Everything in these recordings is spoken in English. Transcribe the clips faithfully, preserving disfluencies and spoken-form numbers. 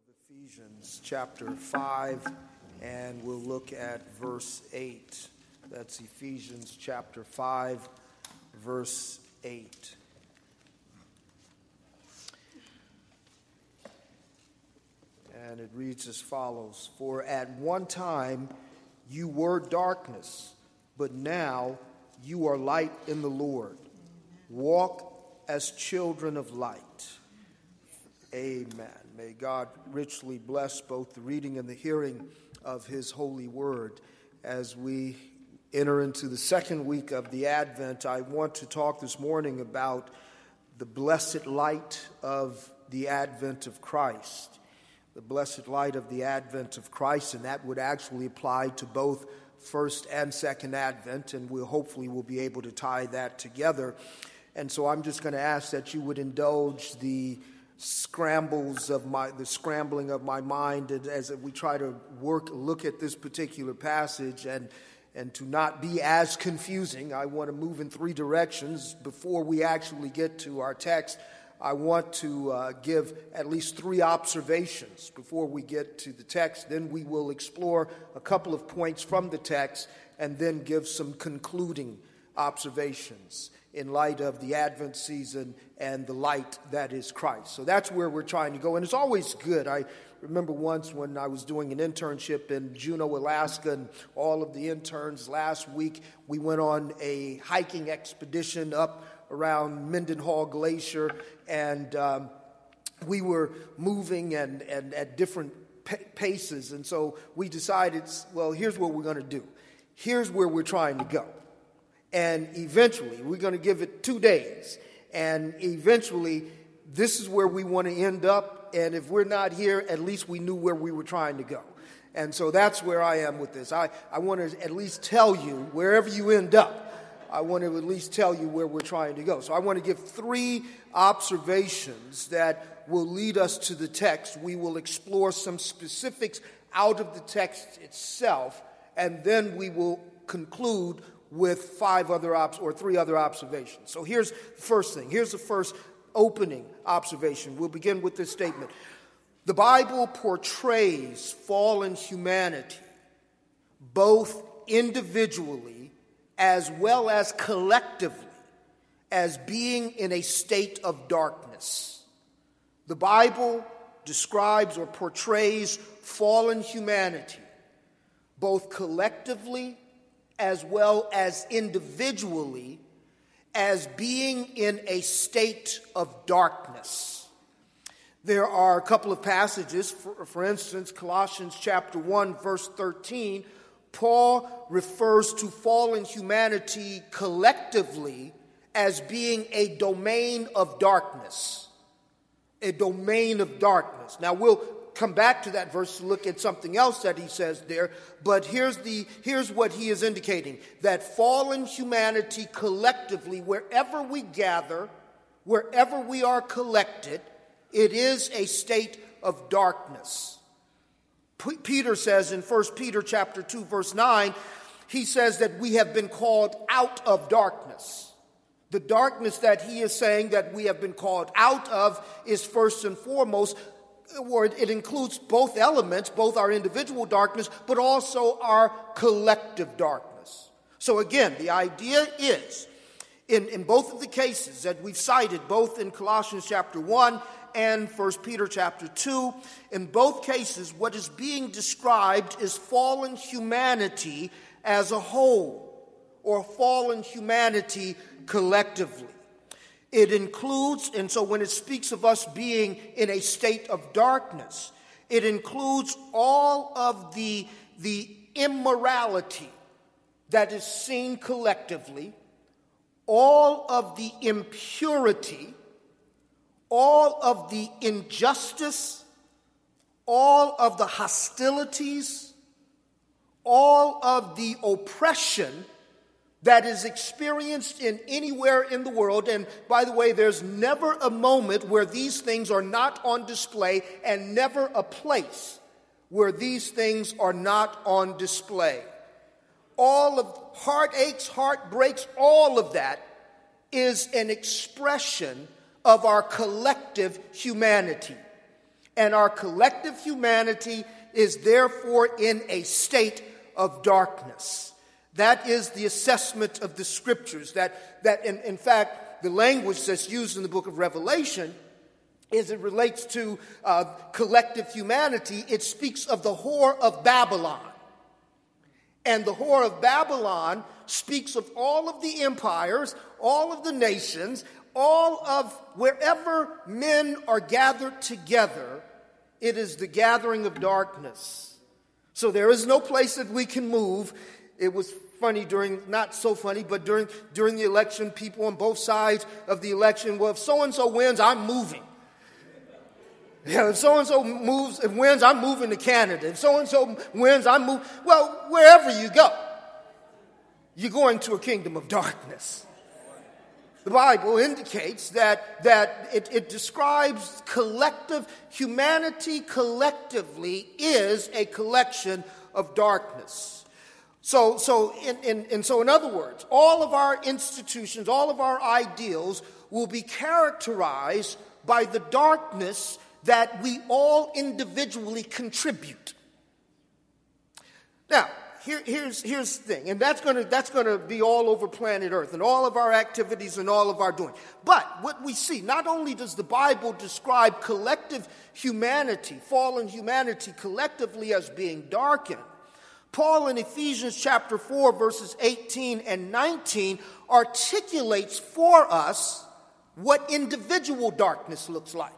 Ephesians chapter five, and we'll look at verse eight. That's Ephesians chapter five, verse eight. And it reads as follows: For at one time you were darkness, but now you are light in the Lord. Walk as children of light. Amen. May God richly bless both the reading and the hearing of his holy word. As we enter into the second week of the Advent, I want to talk this morning about the blessed light of the advent of Christ. The blessed light of the advent of Christ, and that would actually apply to both first and second Advent, and we'll hopefully will be able to tie that together. And so I'm just going to ask that you would indulge the scrambles of my, the scrambling of my mind as we try to work, look at this particular passage, and and to not be as confusing. I want to move in three directions. Before we actually get to our text, I want to uh, give at least three observations before we get to the text. Then we will explore a couple of points from the text and then give some concluding observations in light of the Advent season and the light that is Christ. So that's where we're trying to go. And it's always good. I remember once when I was doing an internship in Juneau, Alaska, and all of the interns last week, we went on a hiking expedition up around Mendenhall Glacier, and um, we were moving and, and at different pa- paces. And so we decided, well, here's what we're going to do. Here's where we're trying to go. And eventually, we're going to give it two days. And eventually, this is where we want to end up. And if we're not here, at least we knew where we were trying to go. And so that's where I am with this. I, I want to at least tell you, wherever you end up, I want to at least tell you where we're trying to go. So I want to give three observations that will lead us to the text. We will explore some specifics out of the text itself, and then we will conclude with five other obs- or three other observations. So here's the first thing. Here's the first opening observation. We'll begin with this statement. The Bible portrays fallen humanity both individually as well as collectively as being in a state of darkness. The Bible describes or portrays fallen humanity both collectively as well as individually as being in a state of darkness. There are a couple of passages, for, for instance, Colossians chapter one, verse thirteen, Paul refers to fallen humanity collectively as being a domain of darkness. A domain of darkness. Now, we'll come back to that verse to look at something else that he says there, but here's the here's what he is indicating: that fallen humanity collectively, wherever we gather, wherever we are collected, it is a state of darkness. P- Peter says in First Peter chapter two, verse nine, he says that we have been called out of darkness. The darkness that he is saying that we have been called out of is first and foremost, or it includes both elements, both our individual darkness, but also our collective darkness. So again, the idea is, in, in both of the cases that we've cited, both in Colossians chapter one and First Peter chapter two, in both cases, what is being described is fallen humanity as a whole, or fallen humanity collectively. It includes, and so when it speaks of us being in a state of darkness, it includes all of the, the immorality that is seen collectively, all of the impurity, all of the injustice, all of the hostilities, all of the oppression that is experienced in anywhere in the world. And by the way, there's never a moment where these things are not on display, and never a place where these things are not on display. All of heartaches, heartbreaks, all of that is an expression of our collective humanity. and our collective humanity is therefore in a state of darkness. That is the assessment of the Scriptures. That, that in, in fact, the language that's used in the book of Revelation, as it relates to uh, collective humanity, it speaks of the whore of Babylon. And the whore of Babylon speaks of all of the empires, all of the nations, all of wherever men are gathered together. It is the gathering of darkness. So there is no place that we can move. It was funny during, not so funny, but during, during the election, people on both sides of the election, well, if so-and-so wins, I'm moving. Yeah, if so-and-so moves, if wins, I'm moving to Canada. If so-and-so wins, I'm moving. Well, wherever you go, you're going to a kingdom of darkness. The Bible indicates that, that it, it describes collective, humanity collectively is a collection of darkness. So, so in, in, and so in other words, all of our institutions, all of our ideals will be characterized by the darkness that we all individually contribute. Now, here, here's, here's the thing, and that's going to that's going to be all over planet Earth and all of our activities and all of our doing. But what we see, not only does the Bible describe collective humanity, fallen humanity collectively as being darkened, Paul in Ephesians chapter four, verses eighteen and nineteen articulates for us what individual darkness looks like.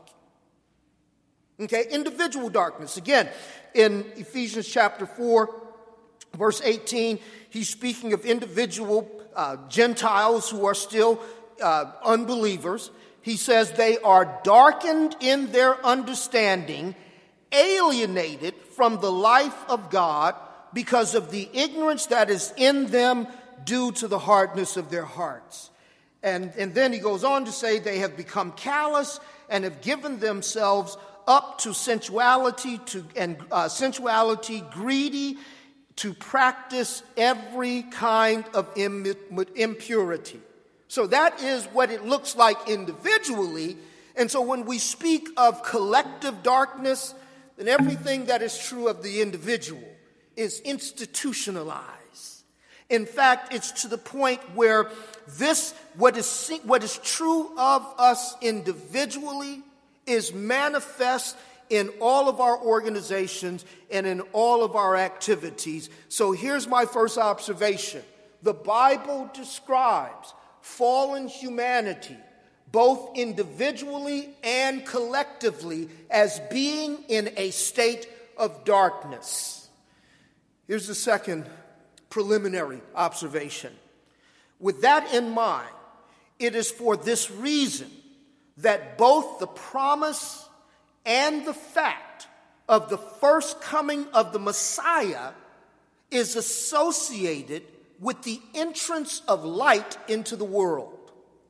Okay, individual darkness. Again, in Ephesians chapter four, verse eighteen, he's speaking of individual uh, Gentiles who are still uh, unbelievers. He says they are darkened in their understanding, alienated from the life of God because of the ignorance that is in them due to the hardness of their hearts. And, and then he goes on to say they have become callous and have given themselves up to sensuality, to and uh, sensuality, greedy, to practice every kind of impurity. So that is what it looks like individually. And so when we speak of collective darkness, then everything that is true of the individual is institutionalized. In fact, it's to the point where this, what is, what is true of us individually, is manifest in all of our organizations and in all of our activities. So here's my first observation. The Bible describes fallen humanity, both individually and collectively, as being in a state of darkness. Here's the second preliminary observation. With that in mind, it is for this reason that both the promise and the fact of the first coming of the Messiah is associated with the entrance of light into the world.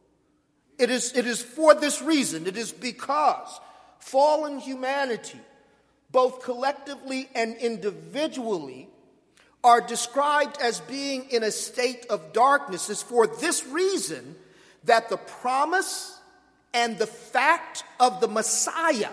It is, it is for this reason. It is because fallen humanity, both collectively and individually, are described as being in a state of darkness. It's for this reason that the promise and the fact of the Messiah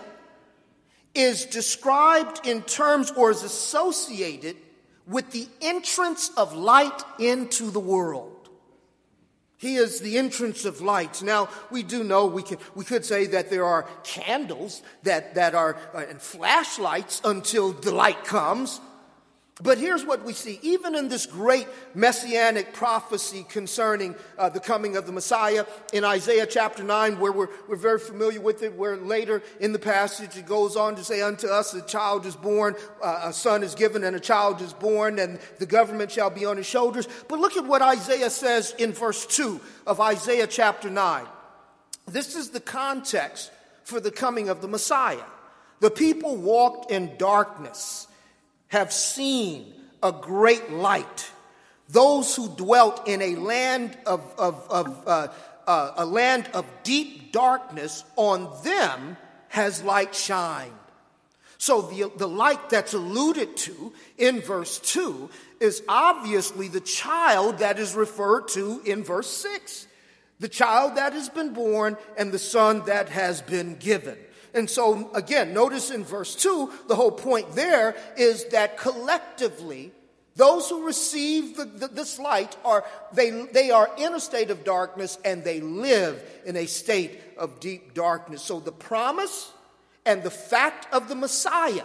is described in terms or is associated with the entrance of light into the world. He is the entrance of light. Now, we do know, we can we could say that there are candles that, that are uh, and flashlights until the light comes. But here's what we see. Even in this great messianic prophecy concerning uh, the coming of the Messiah in Isaiah chapter nine, where we're, we're very familiar with it, where later in the passage it goes on to say, unto us a child is born, uh, a son is given, and a child is born, and the government shall be on his shoulders. But look at what Isaiah says in verse two of Isaiah chapter nine. This is the context for the coming of the Messiah. The people walked in darkness, have seen a great light. Those who dwelt in a land of, of, of uh, uh, a land of deep darkness, on them has light shined. So the, the light that's alluded to in verse two is obviously the child that is referred to in verse six. The child that has been born and the son that has been given. And so, again, notice in verse two, the whole point there is that collectively, those who receive the, the, this light, are they, they are in a state of darkness, and they live in a state of deep darkness. So the promise and the fact of the Messiah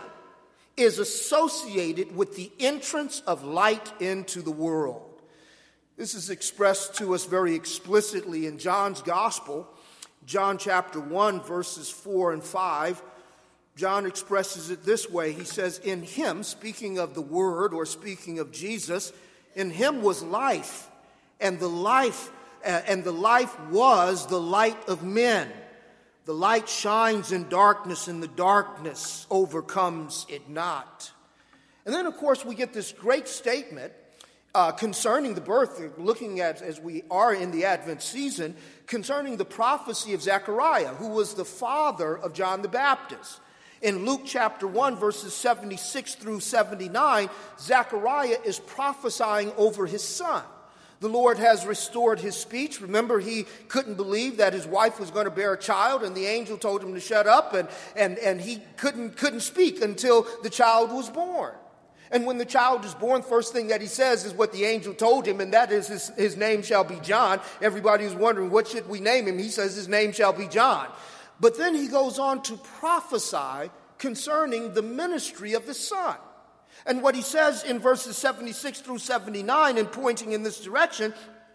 is associated with the entrance of light into the world. This is expressed to us very explicitly in John's Gospel, John chapter one, verses four and five. John expresses it this way. He says, in him, speaking of the Word or speaking of Jesus, in him was life, and the life, uh, and the life was the light of men. The light shines in darkness, and the darkness overcomes it not. And then, of course, we get this great statement uh, concerning the birth, looking at, as we are in the Advent season, concerning the prophecy of Zechariah, who was the father of John the Baptist. In Luke chapter one, verses seventy-six through seventy-nine, Zechariah is prophesying over his son. The Lord has restored his speech. Remember, he couldn't believe that his wife was going to bear a child, and the angel told him to shut up, and, and, and he couldn't, couldn't speak until the child was born. And when the child is born, first thing that he says is what the angel told him, and that is his, his name shall be John. Everybody was wondering, what should we name him? He says his name shall be John. But then he goes on to prophesy concerning the ministry of the Son. And what he says in verses seventy-six through seventy-nine, and pointing in this direction,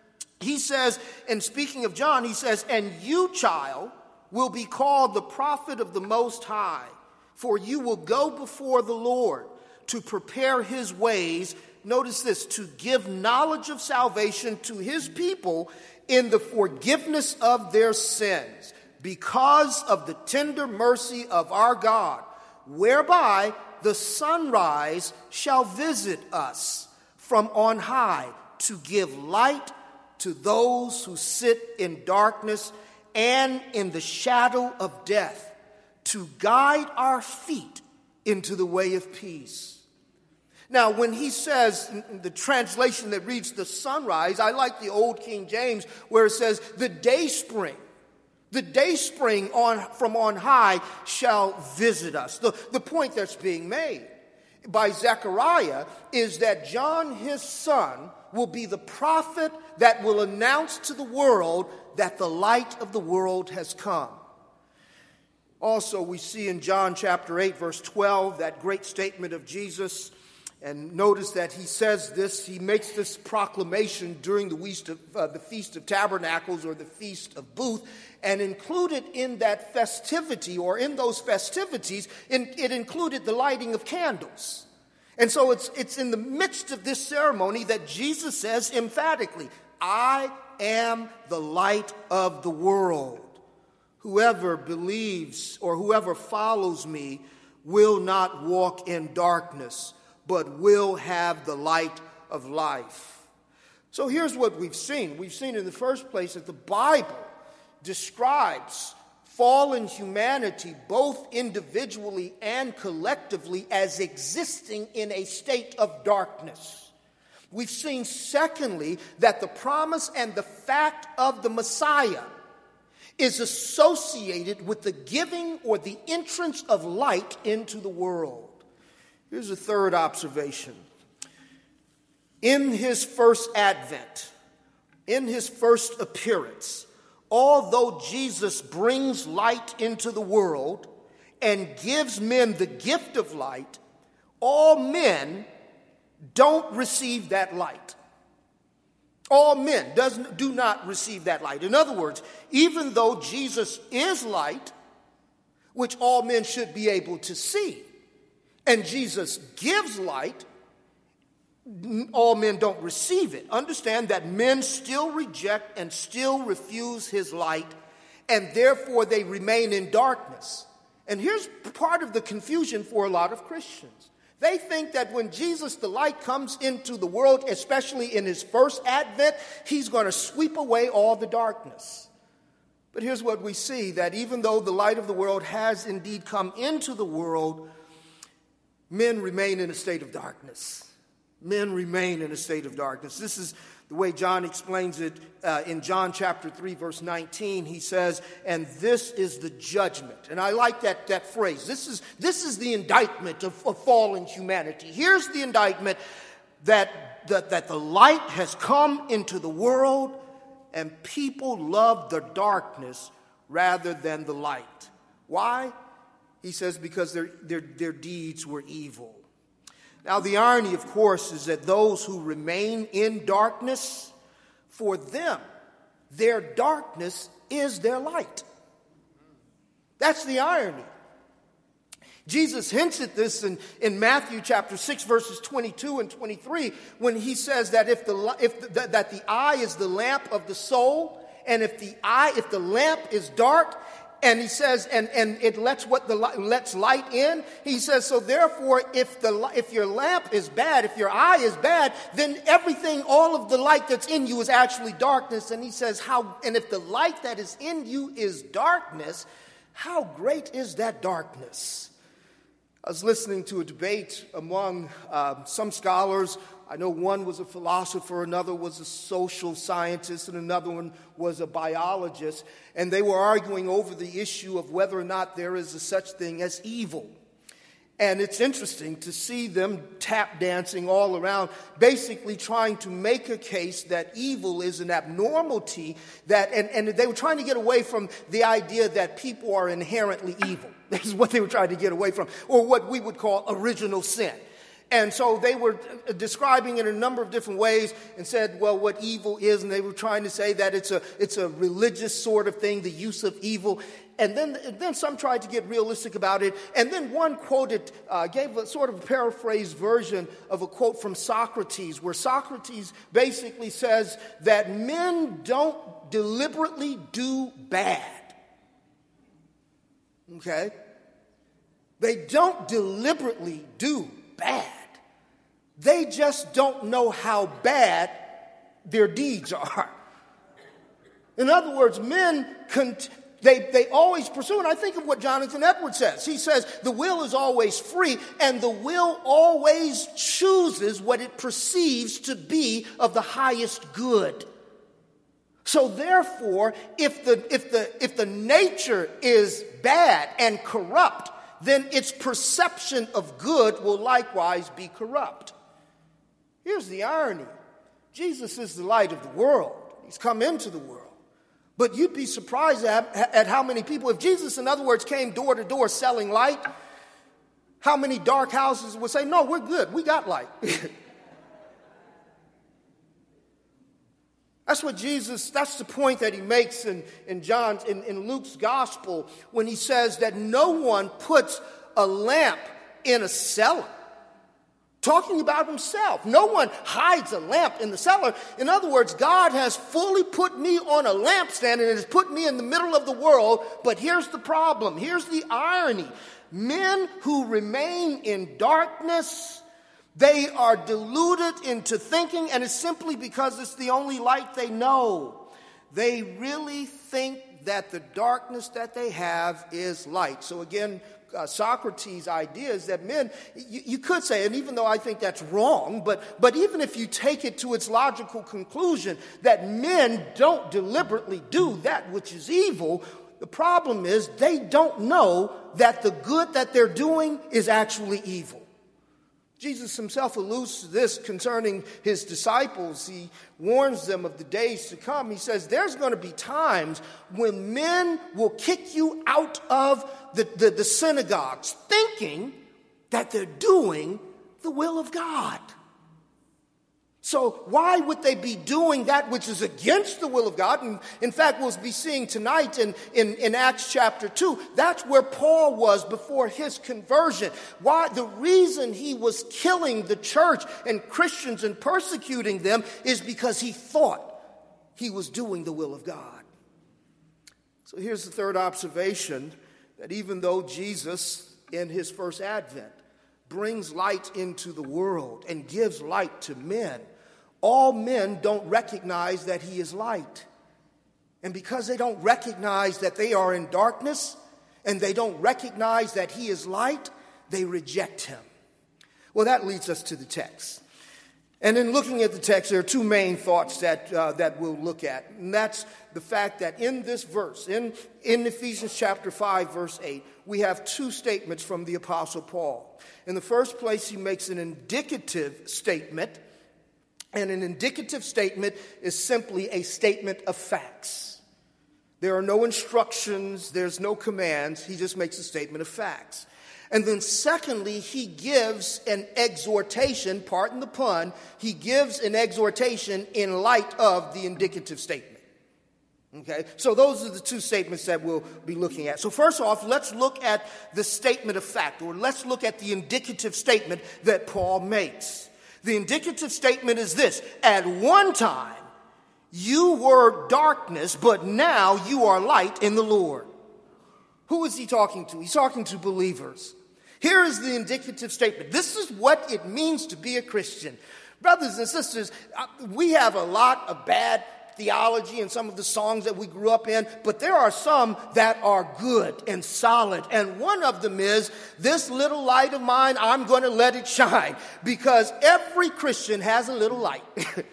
he says, and speaking of John, he says, and you, child, will be called the prophet of the Most High, for you will go before the Lord to prepare his ways. Notice this, to give knowledge of salvation to his people in the forgiveness of their sins, because of the tender mercy of our God, whereby the sunrise shall visit us from on high, to give light to those who sit in darkness and in the shadow of death, to guide our feet into the way of peace. Now, when he says, the translation that reads the sunrise, I like the old King James where it says the day spring. The day spring on, from on high shall visit us. The, the point that's being made by Zechariah is that John, his son, will be the prophet that will announce to the world that the light of the world has come. Also, we see in John chapter eight, verse twelve, that great statement of Jesus. And notice that he says this, he makes this proclamation during the Feast of, uh, the Feast of Tabernacles, or the Feast of Booth, and included in that festivity, or in those festivities, in, it included the lighting of candles. And so it's, it's in the midst of this ceremony that Jesus says emphatically, I am the light of the world. Whoever believes or whoever follows me will not walk in darkness, but will have the light of life. So here's what we've seen. We've seen in the first place that the Bible describes fallen humanity, both individually and collectively, as existing in a state of darkness. We've seen, secondly, that the promise and the fact of the Messiah is associated with the giving or the entrance of light into the world. Here's a third observation. In his first advent, in his first appearance, although Jesus brings light into the world and gives men the gift of light, all men don't receive that light. All men does, do not receive that light. In other words, even though Jesus is light, which all men should be able to see, and Jesus gives light, all men don't receive it. Understand that men still reject and still refuse his light, and therefore they remain in darkness. And here's part of the confusion for a lot of Christians. They think that when Jesus, the light, comes into the world, especially in his first advent, he's going to sweep away all the darkness. But here's what we see, that even though the light of the world has indeed come into the world, men remain in a state of darkness. Men remain in a state of darkness. This is The way John explains it uh, in John chapter three, verse nineteen, he says, and this is the judgment. And I like that, that phrase. This is, this is the indictment of, of fallen humanity. Here's the indictment that, that, that the light has come into the world and people love the darkness rather than the light. Why? He says because their, their, their deeds were evil. Now, the irony, of course, is that those who remain in darkness, for them, their darkness is their light. That's the irony. Jesus hints at this in, in Matthew chapter six, verses twenty-two and twenty-three, when he says that if the if the, that the eye is the lamp of the soul, and if the eye, if the lamp is dark, and he says, and, and it lets what the lets light in. He says, so therefore, if the if your lamp is bad, if your eye is bad, then everything, all of the light that's in you is actually darkness. And he says, how? And if the light that is in you is darkness, how great is that darkness? I was listening to a debate among uh, some scholars. I know one was a philosopher, another was a social scientist, and another one was a biologist. And they were arguing over the issue of whether or not there is a such thing as evil. And it's interesting to see them tap dancing all around, basically trying to make a case that evil is an abnormality, that, and, and they were trying to get away from the idea that people are inherently evil. This is what they were trying to get away from, or what we would call original sin. And so they were describing it in a number of different ways and said, well, what evil is, and they were trying to say that it's a it's a religious sort of thing, the use of evil. And then, and then some tried to get realistic about it. And then one quoted, uh, gave a sort of a paraphrased version of a quote from Socrates, where Socrates basically says that men don't deliberately do bad. Okay? They don't deliberately do bad. They just don't know how bad their deeds are. In other words, men, cont- they, they always pursue, and I think of what Jonathan Edwards says. He says, the will is always free, and the will always chooses what it perceives to be of the highest good. So therefore, if the, if the, if the nature is bad and corrupt, then its perception of good will likewise be corrupt. Here's the irony. Jesus is the light of the world. He's come into the world. But you'd be surprised at, at how many people, if Jesus, in other words, came door to door selling light, how many dark houses would say, no, we're good, we got light. That's what Jesus, that's the point that he makes in, in John's, in, in Luke's gospel, when he says that no one puts a lamp in a cellar. Talking about himself. No one hides a lamp in the cellar. In other words, God has fully put me on a lampstand and has put me in the middle of the world. But here's the problem. Here's the irony. Men who remain in darkness, they are deluded into thinking, and it's simply because it's the only light they know. They really think that the darkness that they have is light. So again, uh, Socrates' idea is that men, you, you could say, and even though I think that's wrong, but, but even if you take it to its logical conclusion, that men don't deliberately do that which is evil, the problem is they don't know that the good that they're doing is actually evil. Jesus himself alludes to this concerning his disciples. He warns them of the days to come. He says there's going to be times when men will kick you out of the, the, the synagogues thinking that they're doing the will of God. So why would they be doing that which is against the will of God? And in fact, we'll be seeing tonight in, in, in Acts chapter two, that's where Paul was before his conversion. Why? The reason he was killing the church and Christians and persecuting them is because he thought he was doing the will of God. So here's the third observation, that even though Jesus in his first advent brings light into the world and gives light to men, all men don't recognize that he is light. And because they don't recognize that they are in darkness and they don't recognize that he is light, they reject him. Well, that leads us to the text. And in looking at the text, there are two main thoughts that uh, that we'll look at. And that's the fact that in this verse, in, in Ephesians chapter five, verse eight, we have two statements from the Apostle Paul. In the first place, he makes an indicative statement. And an indicative statement is simply a statement of facts. There are no instructions, there's no commands. He just makes a statement of facts. And then secondly, he gives an exhortation, pardon the pun, he gives an exhortation in light of the indicative statement. Okay, so those are the two statements that we'll be looking at. So first off, let's look at the statement of fact, or let's look at the indicative statement that Paul makes. The indicative statement is this: at one time you were darkness, but now you are light in the Lord. Who is he talking to? He's talking to believers. Here is the indicative statement. This is what it means to be a Christian. Brothers and sisters, we have a lot of bad theology in some of the songs that we grew up in, but there are some that are good and solid. And one of them is, this little light of mine, I'm going to let it shine. Because every Christian has a little light.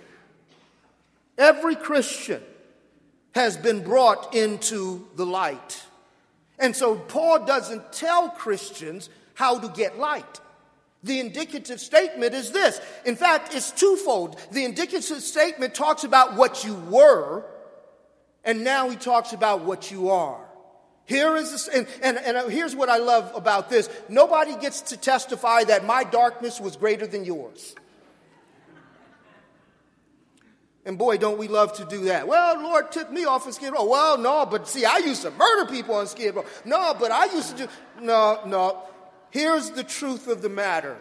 Every Christian has been brought into the light. And so Paul doesn't tell Christians how to get light. The indicative statement is this. In fact, it's twofold. The indicative statement talks about what you were, and now he talks about what you are. Here is this, and, and, and here's what I love about this. Nobody gets to testify that my darkness was greater than yours. And boy, don't we love to do that. Well, Lord took me off of Skid Row. Well, no, but see, I used to murder people on Skid Row. No, but I used to do... No, no. Here's the truth of the matter.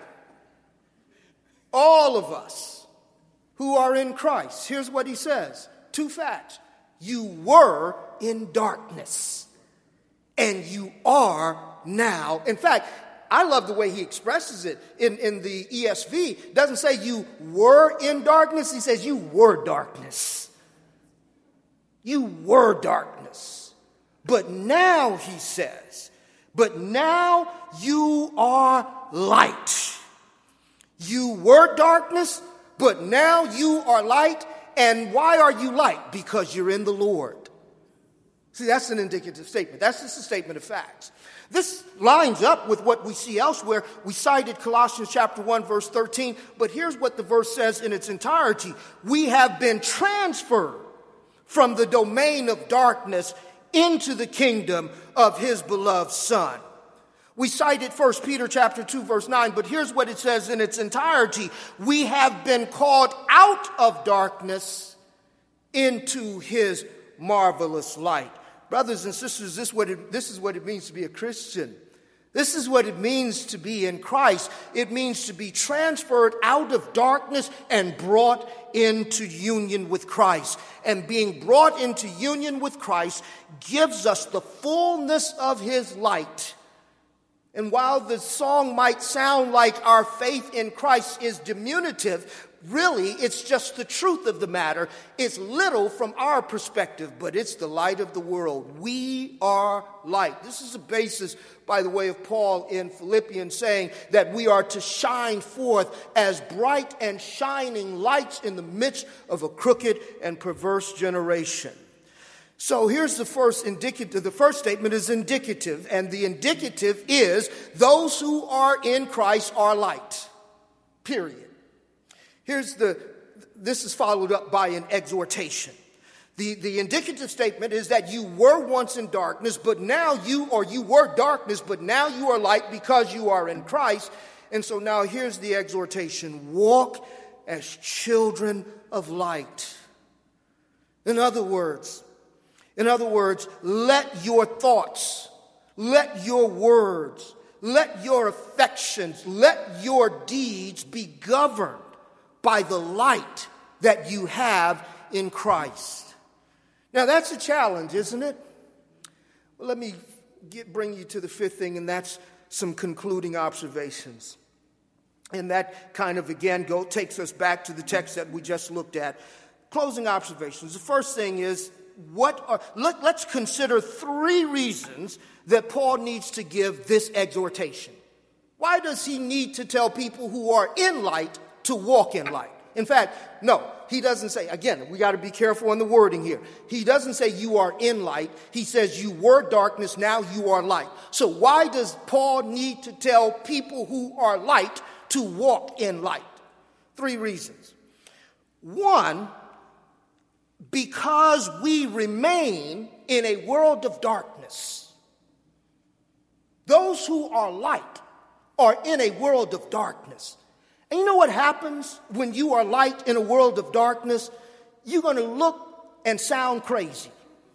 All of us who are in Christ, here's what he says. Two facts. You were in darkness, and you are now. In fact, I love the way he expresses it in, in the E S V. It doesn't say you were in darkness. He says you were darkness. You were darkness. But now, he says, but now you are light. You were darkness, but now you are light. And why are you light? Because you're in the Lord. See, that's an indicative statement. That's just a statement of facts. This lines up with what we see elsewhere. We cited Colossians chapter one, verse thirteen, but here's what the verse says in its entirety. We have been transferred from the domain of darkness into the kingdom of his beloved Son. We cited First Peter chapter two, verse nine, but here's what it says in its entirety. We have been called out of darkness into his marvelous light. Brothers and sisters, this, what it, this is what it means to be a Christian. This is what it means to be in Christ. It means to be transferred out of darkness and brought into union with Christ. And being brought into union with Christ gives us the fullness of his light. And while the song might sound like our faith in Christ is diminutive, really, it's just the truth of the matter. It's little from our perspective, but it's the light of the world. We are light. This is the basis, by the way, of Paul in Philippians saying that we are to shine forth as bright and shining lights in the midst of a crooked and perverse generation. So here's the first indicative. The first statement is indicative, and the indicative is those who are in Christ are light. Period. Here's the, this is followed up by an exhortation. The, the indicative statement is that you were once in darkness, but now you, or you were darkness, but now you are light because you are in Christ. And so now here's the exhortation. Walk as children of light. In other words, in other words, let your thoughts, let your words, let your affections, let your deeds be governed by the light that you have in Christ. Now that's a challenge, isn't it? Well, let me get, bring you to the fifth thing, and that's some concluding observations. And that kind of, again, go, takes us back to the text that we just looked at. Closing observations. The first thing is, what are, let, let's consider three reasons that Paul needs to give this exhortation. Why does he need to tell people who are in light to walk in light? In fact, no, he doesn't say, again, we got to be careful on the wording here. He doesn't say you are in light. He says you were darkness, now you are light. So why does Paul need to tell people who are light to walk in light? Three reasons. One, because we remain in a world of darkness. Those who are light are in a world of darkness. And you know what happens when you are light in a world of darkness? You're going to look and sound crazy.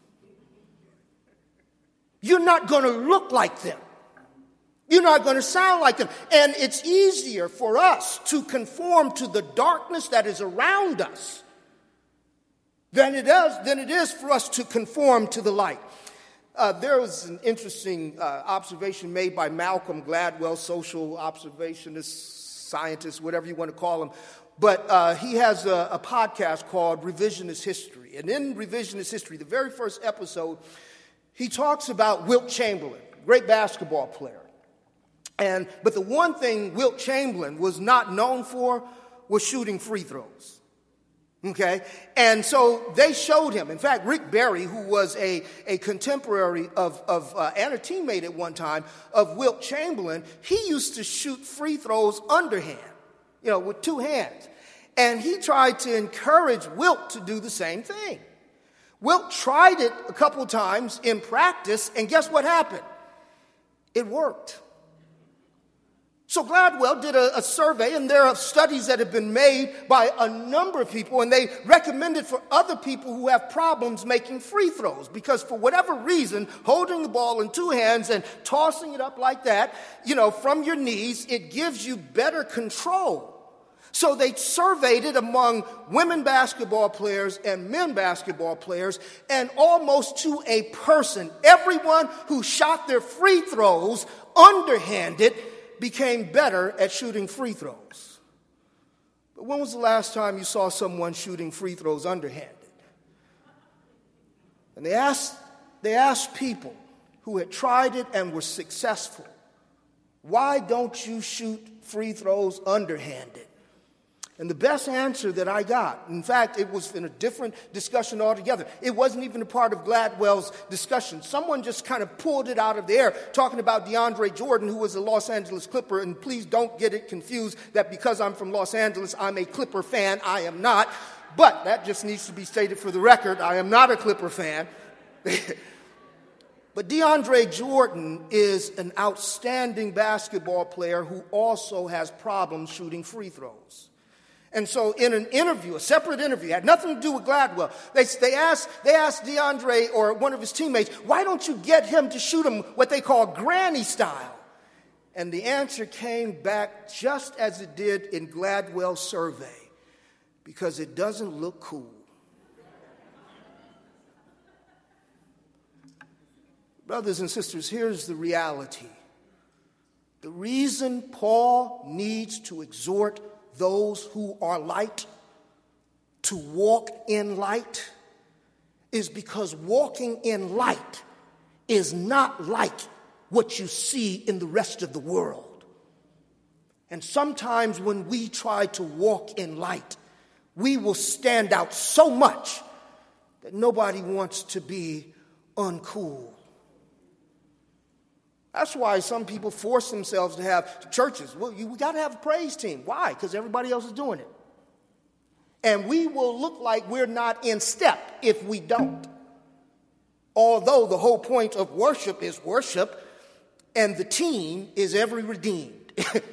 You're not going to look like them. You're not going to sound like them. And it's easier for us to conform to the darkness that is around us than it is, than it is for us to conform to the light. Uh, there was an interesting uh, observation made by Malcolm Gladwell, social observationist, scientist, whatever you want to call him. But uh, he has a, a podcast called Revisionist History. And in Revisionist History, the very first episode, he talks about Wilt Chamberlain, great basketball player. And but the one thing Wilt Chamberlain was not known for was shooting free throws. Okay? And so they showed him. In fact, Rick Barry, who was a, a contemporary of, of uh, and a teammate at one time of Wilt Chamberlain, he used to shoot free throws underhand, you know, with two hands. And he tried to encourage Wilt to do the same thing. Wilt tried it a couple times in practice, and guess what happened? It worked. So Gladwell did a, a survey, and there are studies that have been made by a number of people, and they recommended for other people who have problems making free throws, because for whatever reason, holding the ball in two hands and tossing it up like that, you know, from your knees, it gives you better control. So they surveyed it among women basketball players and men basketball players, and almost to a person, everyone who shot their free throws underhanded became better at shooting free throws. But when was the last time you saw someone shooting free throws underhanded? And they asked, they asked people who had tried it and were successful, why don't you shoot free throws underhanded? And the best answer that I got, in fact, it was in a different discussion altogether. It wasn't even a part of Gladwell's discussion. Someone just kind of pulled it out of the air, talking about DeAndre Jordan, who was a Los Angeles Clipper. And please don't get it confused that because I'm from Los Angeles, I'm a Clipper fan. I am not. But that just needs to be stated for the record. I am not a Clipper fan. But DeAndre Jordan is an outstanding basketball player who also has problems shooting free throws. And so in an interview, a separate interview, had nothing to do with Gladwell, they, they, asked, they asked DeAndre or one of his teammates, why don't you get him to shoot him what they call granny style? And the answer came back just as it did in Gladwell's survey, because it doesn't look cool. Brothers and sisters, here's the reality. The reason Paul needs to exhort those who are light to walk in light is because walking in light is not like what you see in the rest of the world. And sometimes when we try to walk in light, we will stand out so much that nobody wants to be uncool. That's why some people force themselves to have churches. Well, you, we got to have a praise team. Why? Because everybody else is doing it. And we will look like we're not in step if we don't. Although the whole point of worship is worship, and the team is every redeemed.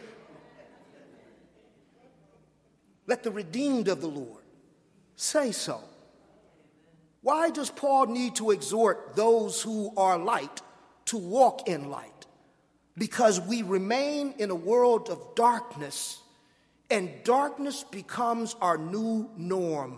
Let the redeemed of the Lord say so. Why does Paul need to exhort those who are light to walk in light? Because we remain in a world of darkness, and darkness becomes our new norm.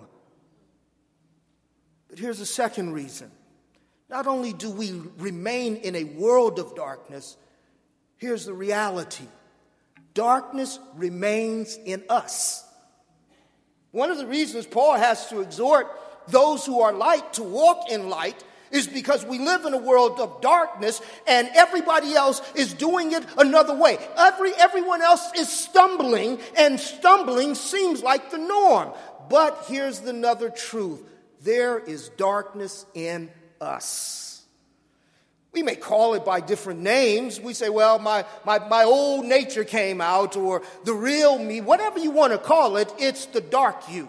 But here's a second reason. Not only do we remain in a world of darkness, here's the reality. Darkness remains in us. One of the reasons Paul has to exhort those who are light to walk in light is because we live in a world of darkness and everybody else is doing it another way. Every, everyone else is stumbling, and stumbling seems like the norm. But here's another truth. There is darkness in us. We may call it by different names. We say, well, my, my, my old nature came out, or the real me, whatever you want to call it, it's the dark you.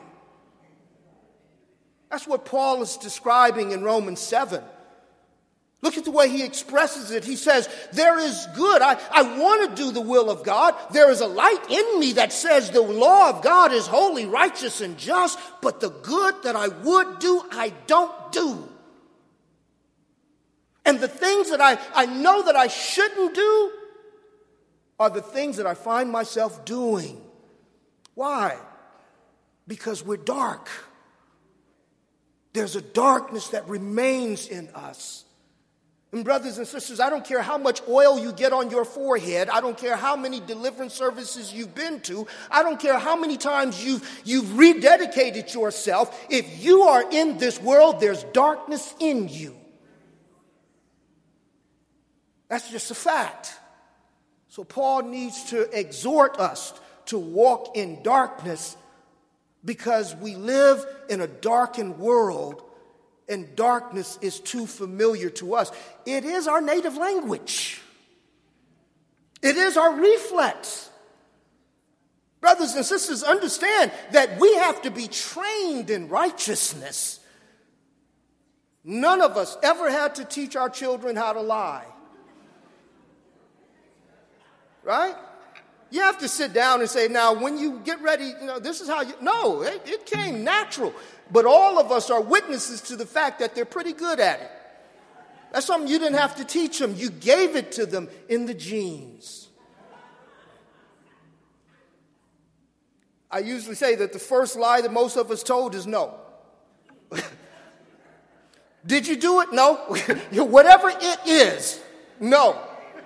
That's what Paul is describing in Romans seven. Look at the way he expresses it. He says, there is good. I, I want to do the will of God. There is a light in me that says the law of God is holy, righteous, and just, but the good that I would do, I don't do. And the things that I, I know that I shouldn't do are the things that I find myself doing. Why? Because we're dark. There's a darkness that remains in us. And brothers and sisters, I don't care how much oil you get on your forehead. I don't care how many deliverance services you've been to. I don't care how many times you've, you've rededicated yourself. If you are in this world, there's darkness in you. That's just a fact. So Paul needs to exhort us to walk in darkness, because we live in a darkened world and darkness is too familiar to us. It is our native language. It is our reflex. Brothers and sisters, understand that we have to be trained in righteousness. None of us ever had to teach our children how to lie. Right? You have to sit down and say, now, when you get ready, you know, this is how you... No, it, it came natural. But all of us are witnesses to the fact that they're pretty good at it. That's something you didn't have to teach them. You gave it to them in the genes. I usually say that the first lie that most of us told is no. Did you do it? No. Whatever it is, no.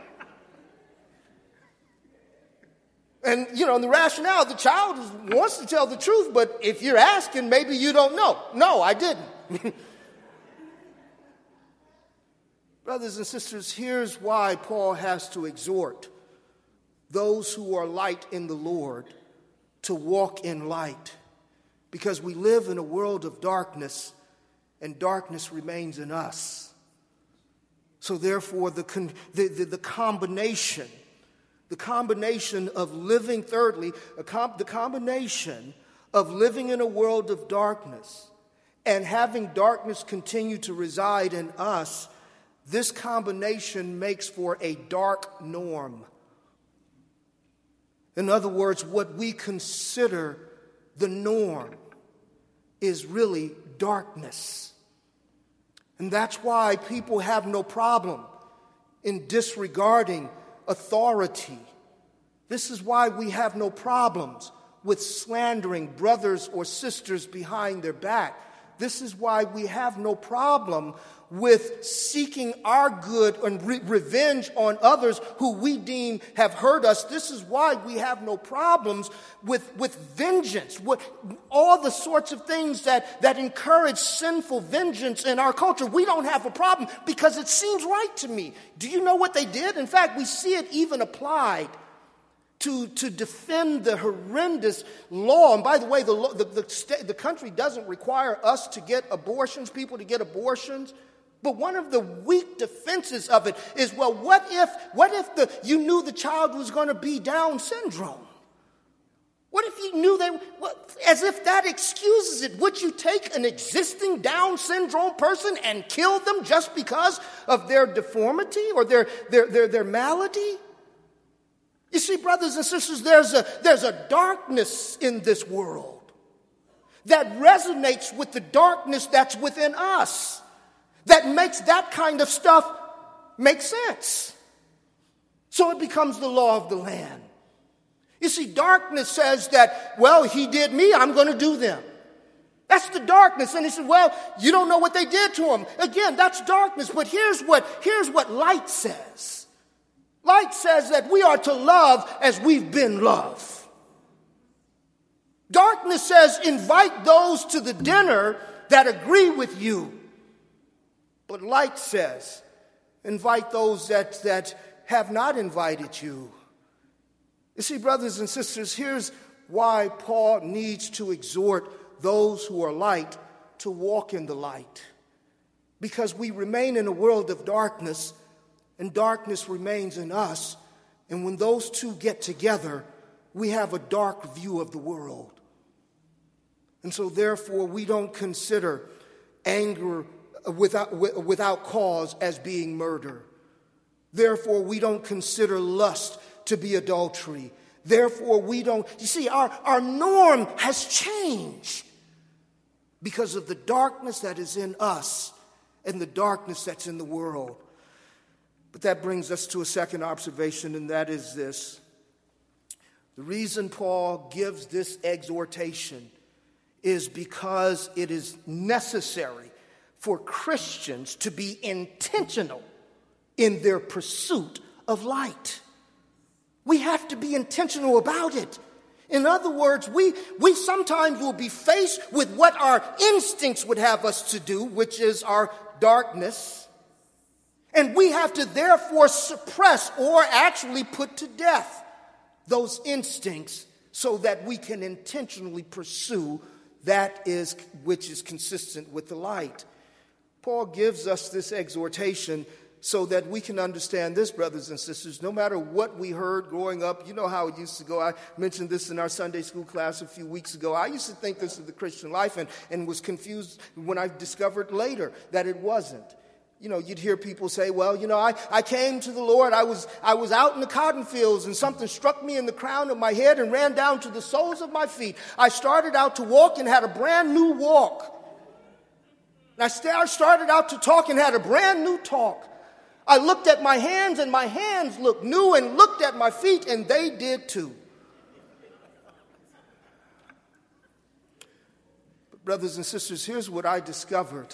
And, you know, the rationale, the child wants to tell the truth, but if you're asking, maybe you don't know. No, I didn't. Brothers and sisters, here's why Paul has to exhort those who are light in the Lord to walk in light. Because we live in a world of darkness, and darkness remains in us. So therefore, the, con- the, the, the combination... The combination of living, thirdly, a com- the combination of living in a world of darkness and having darkness continue to reside in us, this combination makes for a dark norm. In other words, what we consider the norm is really darkness. And that's why people have no problem in disregarding authority. This is why we have no problems with slandering brothers or sisters behind their back. This is why we have no problem with seeking our good and re- revenge on others who we deem have hurt us. This is why we have no problems with, with vengeance, with all the sorts of things that, that encourage sinful vengeance in our culture. We don't have a problem because it seems right to me. Do you know what they did? In fact, we see it even applied to, to defend the horrendous law. And by the way, the, the, the, st- the country doesn't require us to get abortions, people to get abortions. But one of the weak defenses of it is, well, what if what if the you knew the child was going to be Down syndrome? What if you knew they, well, as if that excuses it? Would you take an existing Down syndrome person and kill them just because of their deformity or their their their, their malady? You see, brothers and sisters, there's a there's a darkness in this world that resonates with the darkness that's within us, that makes that kind of stuff make sense. So it becomes the law of the land. You see, darkness says that, well, he did me, I'm going to do them. That's the darkness. And he said, well, you don't know what they did to him. Again, that's darkness. But here's what, here's what light says. Light says that we are to love as we've been loved. Darkness says invite those to the dinner that agree with you. But light says, invite those that, that have not invited you. You see, brothers and sisters, here's why Paul needs to exhort those who are light to walk in the light. Because we remain in a world of darkness, and darkness remains in us. And when those two get together, we have a dark view of the world. And so therefore, we don't consider anger without, without cause as being murder. Therefore, we don't consider lust to be adultery. Therefore, we don't, you see, our, our norm has changed because of the darkness that is in us and the darkness that's in the world. But that brings us to a second observation, and that is this. The reason Paul gives this exhortation is because it is necessary for Christians to be intentional in their pursuit of light. We have to be intentional about it. In other words, we, we sometimes will be faced with what our instincts would have us to do, which is our darkness. And we have to therefore suppress or actually put to death those instincts so that we can intentionally pursue that is which is consistent with the light. Paul gives us this exhortation so that we can understand this, brothers and sisters. No matter what we heard growing up, you know how it used to go. I mentioned this in our Sunday school class a few weeks ago. I used to think this is the Christian life and, and was confused when I discovered later that it wasn't. You know, you'd hear people say, well, you know, I, I came to the Lord. I was I was out in the cotton fields and something struck me in the crown of my head and ran down to the soles of my feet. I started out to walk and had a brand new walk. And I started out to talk and had a brand new talk. I looked at my hands and my hands looked new, and looked at my feet and they did too. But brothers and sisters, here's what I discovered.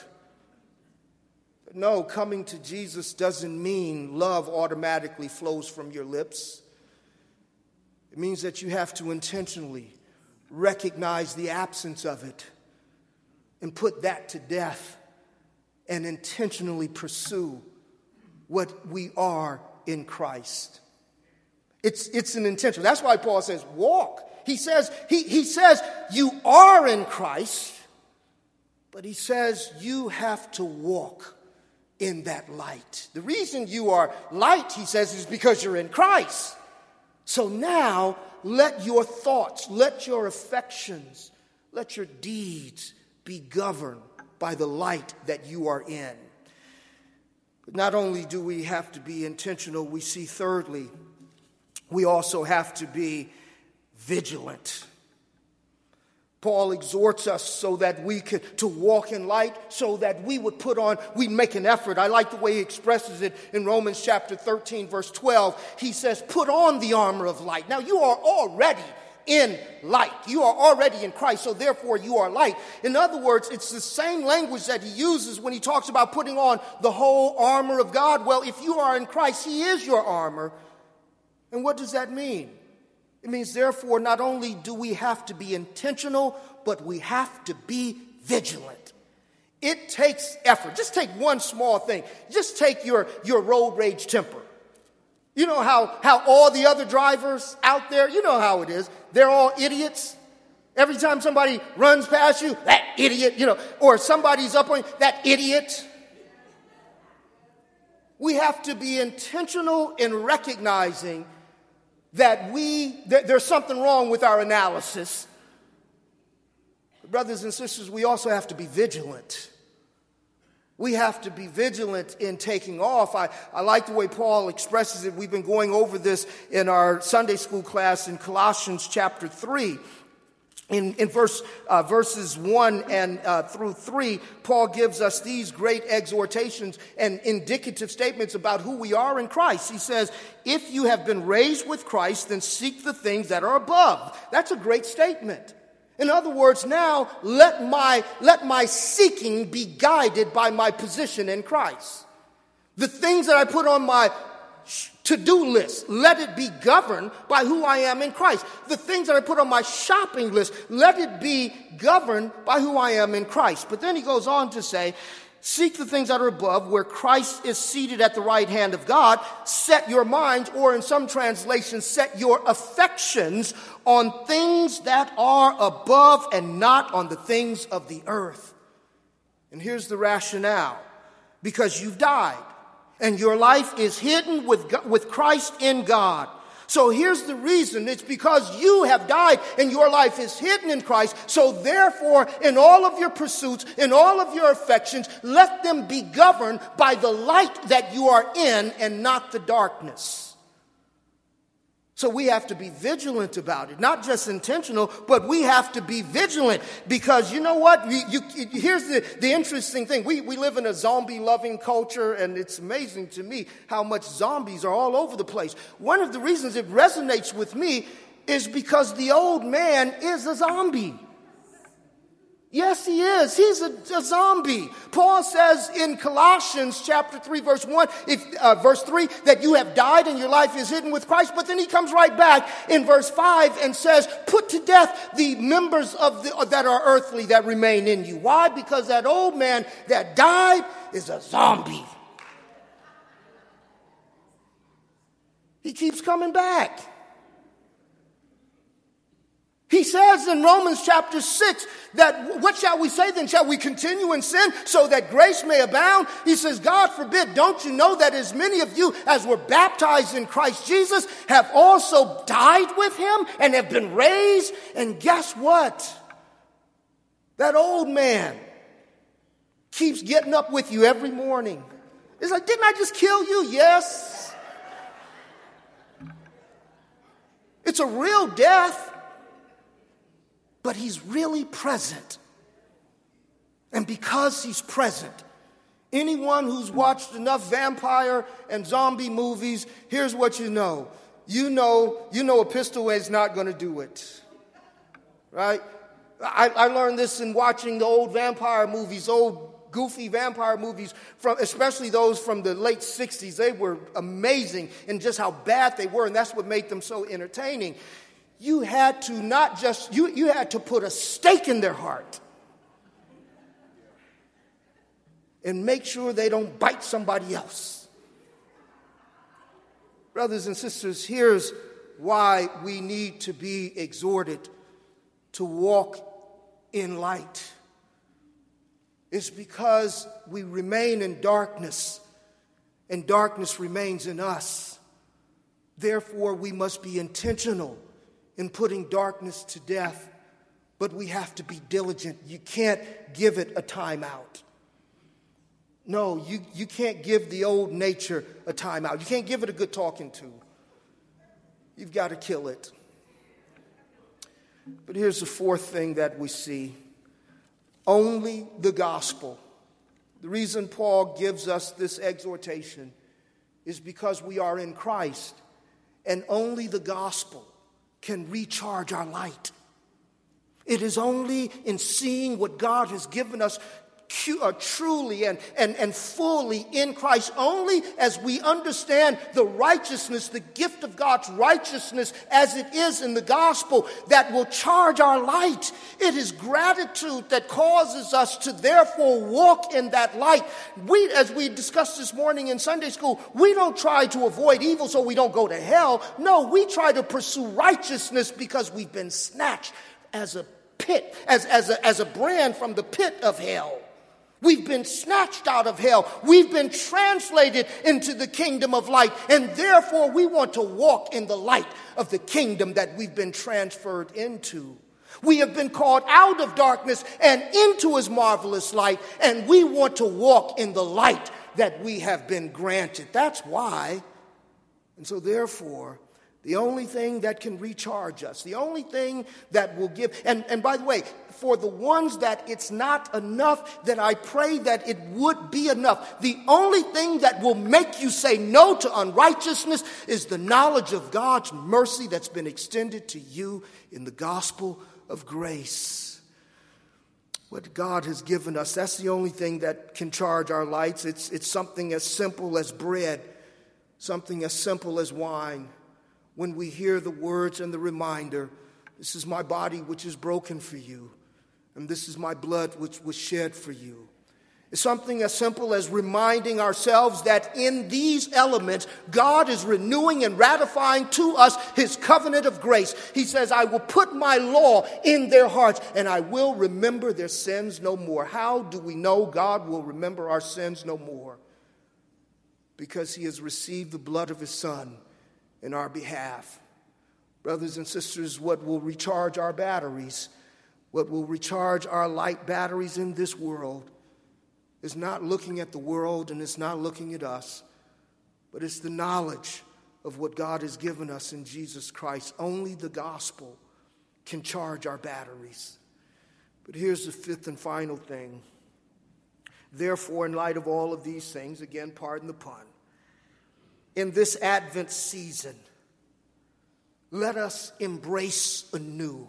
No, coming to Jesus doesn't mean love automatically flows from your lips. It means that you have to intentionally recognize the absence of it and put that to death and intentionally pursue what we are in Christ. It's, it's an intention. That's why Paul says, walk. He says, he, he says, you are in Christ, but he says you have to walk in that light. The reason you are light, he says, is because you're in Christ. So now let your thoughts, let your affections, let your deeds be governed by the light that you are in. But not only do we have to be intentional, we see thirdly, we also have to be vigilant. Paul exhorts us so that we could to walk in light, so that we would put on, we'd make an effort. I like the way he expresses it in Romans chapter thirteen, verse twelve. He says, put on the armor of light. Now you are already in light. You are already in Christ, so therefore you are light. In other words, it's the same language that he uses when he talks about putting on the whole armor of God. Well, if you are in Christ, he is your armor. And what does that mean? It means, therefore, not only do we have to be intentional, but we have to be vigilant. It takes effort. Just take one small thing. Just take your, your road rage temper. You know how, how all the other drivers out there, you know how it is. They're all idiots. Every time somebody runs past you, that idiot, you know, or somebody's up on you, that idiot. We have to be intentional in recognizing that we, that there's something wrong with our analysis. Brothers and sisters, we also have to be vigilant. We have to be vigilant in taking off. I, I like the way Paul expresses it. We've been going over this in our Sunday school class in Colossians chapter three. In, in verse, uh, verses one and uh, through three, Paul gives us these great exhortations and indicative statements about who we are in Christ. He says, if you have been raised with Christ, then seek the things that are above. That's a great statement. In other words, now let my, let my seeking be guided by my position in Christ. The things that I put on my to-do list, let it be governed by who I am in Christ. The things that I put on my shopping list, let it be governed by who I am in Christ. But then he goes on to say, Seek the things that are above, where Christ is seated at the right hand of God. Set your minds, or in some translations, set your affections on things that are above and not on the things of the earth. And here's the rationale. Because you've died, and your life is hidden with, God, with Christ in God. So here's the reason. It's because you have died and your life is hidden in Christ. So therefore, in all of your pursuits, in all of your affections, let them be governed by the light that you are in and not the darkness. So we have to be vigilant about it, not just intentional, but we have to be vigilant because you know what? You, you, here's the, the interesting thing. We, we live in a zombie-loving culture, and it's amazing to me how much zombies are all over the place. One of the reasons it resonates with me is because the old man is a zombie. Yes, he is. He's a, a zombie. Paul says in Colossians chapter three, verse one, if, uh, verse three, that you have died and your life is hidden with Christ. But then he comes right back in verse five and says, put to death the members of the, that are earthly that remain in you. Why? Because that old man that died is a zombie. He keeps coming back. He says in Romans chapter six that what shall we say then? Shall we continue in sin so that grace may abound? He says, God forbid, don't you know that as many of you as were baptized in Christ Jesus have also died with him and have been raised? And guess what? That old man keeps getting up with you every morning. It's like, didn't I just kill you? Yes. It's a real death. But he's really present. And because he's present, anyone who's watched enough vampire and zombie movies, here's what you know. You know, you know a pistol is not going to do it. Right? I, I learned this in watching the old vampire movies, old goofy vampire movies, from especially those from the late sixties. They were amazing in just how bad they were, and that's what made them so entertaining. You had to not just, you, you had to put a stake in their heart and make sure they don't bite somebody else. Brothers and sisters, here's why we need to be exhorted to walk in light. It's because we remain in darkness and darkness remains in us. Therefore, we must be intentional in putting darkness to death, but we have to be diligent. You can't give it a timeout. No, you, you can't give the old nature a timeout. You can't give it a good talking to. You've got to kill it. But here's the fourth thing that we see. Only the gospel. The reason Paul gives us this exhortation is because we are in Christ, and only the gospel can recharge our light. It is only in seeing what God has given us uh, truly and, and, and fully in Christ, only as we understand the righteousness, the gift of God's righteousness as it is in the gospel, that will charge our light. It is gratitude that causes us to therefore walk in that light. We, as we discussed this morning in Sunday school, we don't try to avoid evil so we don't go to hell. No, we try to pursue righteousness because we've been snatched as a pit, as, as, a, as a brand from the pit of hell. We've been snatched out of hell. We've been translated into the kingdom of light. And therefore, we want to walk in the light of the kingdom that we've been transferred into. We have been called out of darkness and into his marvelous light. And we want to walk in the light that we have been granted. That's why. And so therefore, the only thing that can recharge us, the only thing that will give, and, and by the way, for the ones that it's not enough, that I pray that it would be enough. The only thing that will make you say no to unrighteousness is the knowledge of God's mercy that's been extended to you in the gospel of grace. What God has given us, that's the only thing that can charge our lights. It's, it's something as simple as bread, something as simple as wine. When we hear the words and the reminder, this is my body which is broken for you, and this is my blood which was shed for you. It's something as simple as reminding ourselves that in these elements, God is renewing and ratifying to us his covenant of grace. He says, I will put my law in their hearts and I will remember their sins no more. How do we know God will remember our sins no more? Because he has received the blood of his Son in our behalf. Brothers and sisters, what will recharge our batteries, what will recharge our light batteries in this world, is not looking at the world and it's not looking at us, but it's the knowledge of what God has given us in Jesus Christ. Only the gospel can charge our batteries. But here's the fifth and final thing. Therefore, in light of all of these things, again, pardon the pun, in this Advent season, let us embrace anew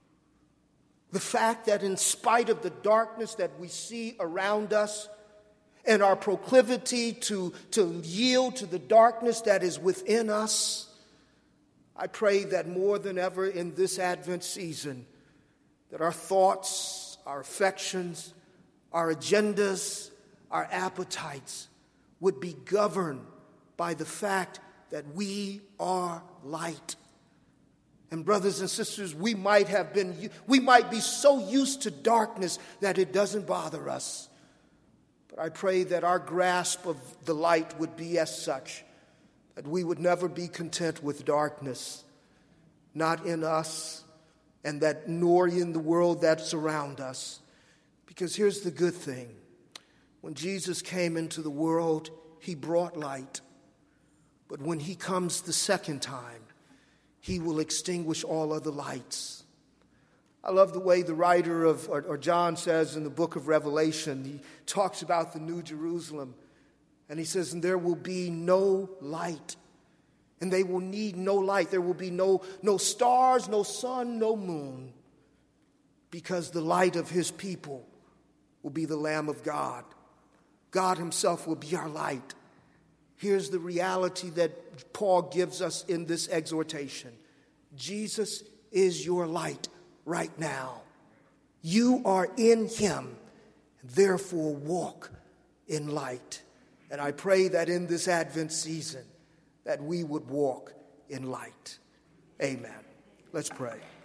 the fact that in spite of the darkness that we see around us and our proclivity to, to yield to the darkness that is within us, I pray that more than ever in this Advent season, that our thoughts, our affections, our agendas, our appetites would be governed by the fact that we are light. And brothers and sisters, we might have been, we might be so used to darkness that it doesn't bother us. But I pray that our grasp of the light would be as such that we would never be content with darkness, not in us, and that nor in the world that's around us. Because here's the good thing. When Jesus came into the world, he brought light. But when he comes the second time, he will extinguish all other lights. I love the way the writer of, or, or John says in the book of Revelation, he talks about the New Jerusalem. And he says, and there will be no light. And they will need no light. There will be no, no stars, no sun, no moon. Because the light of his people will be the Lamb of God. God himself will be our light. Here's the reality that Paul gives us in this exhortation. Jesus is your light right now. You are in him, therefore walk in light. And I pray that in this Advent season that we would walk in light. Amen. Let's pray.